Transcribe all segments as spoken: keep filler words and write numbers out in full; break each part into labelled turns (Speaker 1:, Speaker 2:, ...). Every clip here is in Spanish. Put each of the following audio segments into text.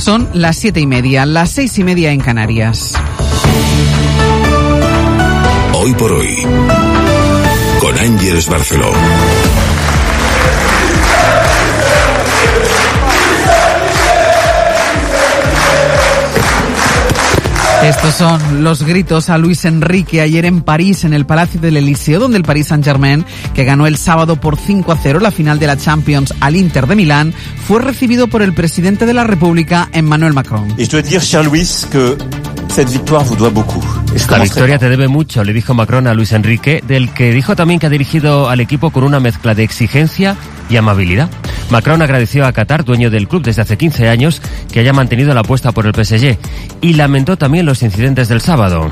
Speaker 1: Son las siete y media, las seis y media en Canarias.
Speaker 2: Hoy por hoy, con Ángeles Barceló.
Speaker 1: Estos son los gritos a Luis Enrique ayer en París, en el Palacio del Elíseo, donde el Paris Saint-Germain, que ganó el sábado por cinco a cero la final de la Champions al Inter de Milán, fue recibido por el presidente de la República, Emmanuel Macron.
Speaker 3: Y je dois dire, cher Luis, que cette victoire vous doit beaucoup.
Speaker 4: Esta victoria te debe mucho, le dijo Macron a Luis Enrique, del que dijo también que ha dirigido al equipo con una mezcla de exigencia y amabilidad. Macron agradeció a Qatar, dueño del club desde hace quince años, que haya mantenido la apuesta por el P S G, y lamentó también los incidentes del sábado.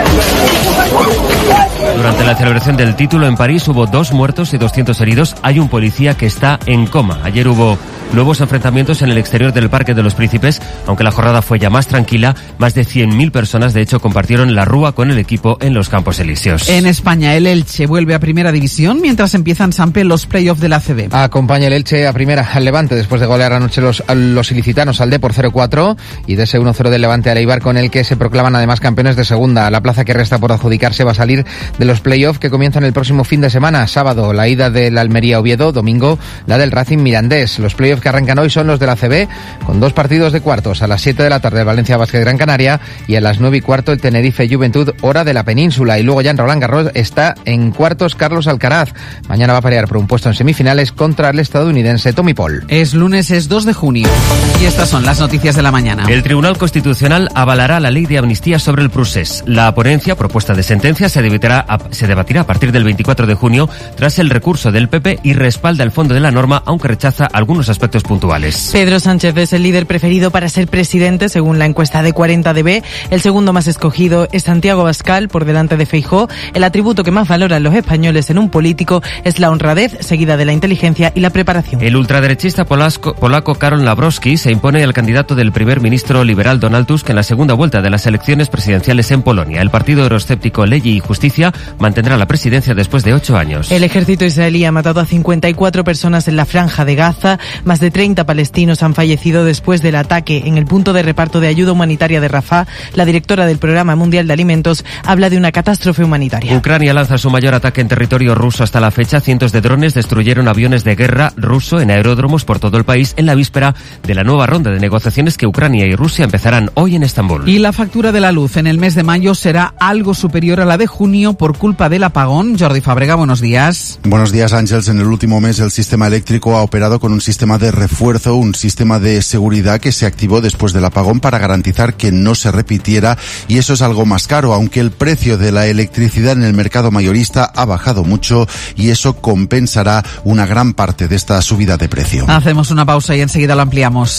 Speaker 4: Durante la celebración del título en París hubo dos muertos y doscientos heridos. Hay un policía que está en coma. Ayer hubo nuevos enfrentamientos en el exterior del Parque de los Príncipes, aunque la jornada fue ya más tranquila. Más de cien mil personas, de hecho, compartieron la rúa con el equipo en los Campos Elíseos.
Speaker 1: En España, el Elche vuelve a Primera División, mientras empiezan Sampe los playoffs de la A C B.
Speaker 5: Acompaña el Elche a Primera al Levante, después de golear anoche los, los ilicitanos al D por cero cuatro, y de ese uno cero del Levante al Eibar, con el que se proclaman además campeones de Segunda. La plaza que resta por adjudicarse va a salir de los playoffs que comienzan el próximo fin de semana. Sábado, la ida del Almería Oviedo, domingo, la del Racing Mirandés. Los playoffs que arrancan hoy son los de la A C B, con dos partidos de cuartos. A las siete de la tarde el Valencia Basket Gran Canaria, y a las nueve y cuarto el Tenerife Juventud, hora de la península. Y luego ya en Roland Garros está en cuartos Carlos Alcaraz. Mañana va a pelear por un puesto en semifinales contra el estadounidense Tommy Paul.
Speaker 1: Es lunes, es dos de junio, y estas son las noticias de la mañana.
Speaker 4: El Tribunal Constitucional avalará la ley de amnistía sobre el procés. La ponencia, propuesta de sentencia, se debatirá a, se debatirá a partir del veinticuatro de junio tras el recurso del P P y respalda el fondo de la norma, aunque rechaza algunos aspectos puntuales.
Speaker 6: Pedro Sánchez es el líder preferido para ser presidente, según la encuesta de cuarenta D B. El segundo más escogido es Santiago Abascal, por delante de Feijóo. El atributo que más valoran los españoles en un político es la honradez, seguida de la inteligencia y la preparación.
Speaker 4: El ultraderechista polaco, polaco Karol Nawrocki se impone al candidato del primer ministro liberal Donald Tusk en la segunda vuelta de las elecciones presidenciales en Polonia. El partido euroscéptico Ley y Justicia mantendrá la presidencia después de ocho años.
Speaker 6: El ejército israelí ha matado a cincuenta y cuatro personas en la franja de Gaza. Más de treinta palestinos han fallecido después del ataque en el punto de reparto de ayuda humanitaria de Rafah. La directora del Programa Mundial de Alimentos habla de una catástrofe humanitaria.
Speaker 4: Ucrania lanza su mayor ataque en territorio ruso hasta la fecha. Cientos de drones destruyeron aviones de guerra ruso en aeródromos por todo el país en la víspera de la nueva ronda de negociaciones que Ucrania y Rusia empezarán hoy en Estambul.
Speaker 1: Y la factura de la luz en el mes de mayo será algo superior a la de junio por culpa del apagón. Jordi Fábrega, buenos días.
Speaker 7: Buenos días, Ángels. En el último mes el sistema eléctrico ha operado con un sistema de refuerzo, un sistema de seguridad que se activó después del apagón para garantizar que no se repitiera, y eso es algo más caro, aunque el precio de la electricidad en el mercado mayorista ha bajado mucho y eso compensará una gran parte de esta subida de precio.
Speaker 1: Hacemos una pausa y enseguida lo ampliamos.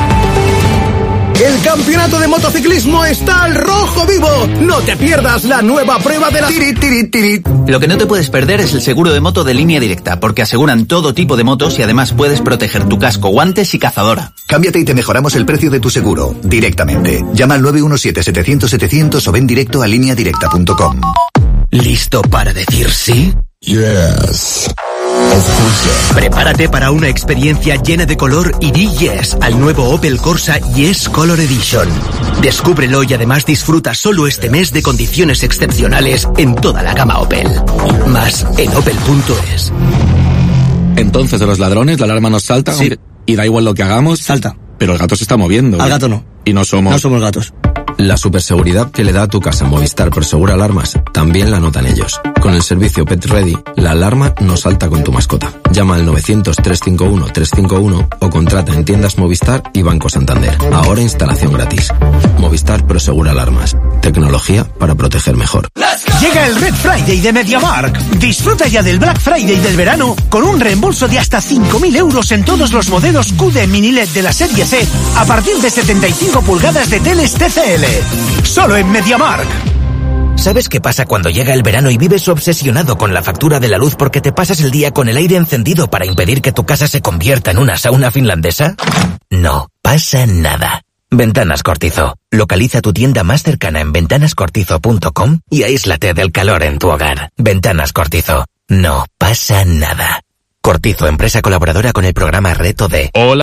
Speaker 8: El campeonato de motociclismo está al rojo vivo. No te pierdas la nueva prueba de la tiri, tiri, tiri.
Speaker 9: Lo que no te puedes perder es el seguro de moto de Línea Directa, porque aseguran todo tipo de motos y además puedes proteger tu casco, guantes y cazadora.
Speaker 10: Cámbiate y te mejoramos el precio de tu seguro directamente. Llama al nueve uno siete, setecientos, setecientos o ven directo a línea directa punto com.
Speaker 8: ¿Listo para decir sí?
Speaker 2: Yes.
Speaker 8: Prepárate para una experiencia llena de color y di yes al nuevo Opel Corsa Yes Color Edition. Descúbrelo y además disfruta solo este mes de condiciones excepcionales en toda la gama Opel. Más en opel punto es.
Speaker 11: Entonces, de los ladrones, la alarma nos salta.
Speaker 8: Sí.
Speaker 11: Y da igual lo que hagamos,
Speaker 8: salta.
Speaker 11: Pero el gato se está moviendo.
Speaker 8: Al gato no.
Speaker 11: Y no somos...
Speaker 8: No somos gatos.
Speaker 12: La superseguridad que le da a tu casa Movistar Prosegur Alarmas también la notan ellos. Con el servicio Pet Ready, la alarma no salta con tu mascota. Llama al novecientos, trescientos cincuenta y uno, trescientos cincuenta y uno o contrata en tiendas Movistar y Banco Santander. Ahora instalación gratis. Movistar Prosegur Alarmas. Tecnología para proteger mejor.
Speaker 13: Llega el Red Friday de MediaMarkt. Disfruta ya del Black Friday del verano con un reembolso de hasta cinco mil euros en todos los modelos Q D Mini L E D de la serie C a partir de setenta y cinco pulgadas de teles T C L. Solo en MediaMarkt.
Speaker 8: ¿Sabes qué pasa cuando llega el verano y vives obsesionado con la factura de la luz porque te pasas el día con el aire encendido para impedir que tu casa se convierta en una sauna finlandesa? No pasa nada. Ventanas Cortizo. Localiza tu tienda más cercana en ventanas cortizo punto com y aíslate del calor en tu hogar. Ventanas Cortizo. No pasa nada. Cortizo, empresa colaboradora con el programa Reto D.
Speaker 4: Hola.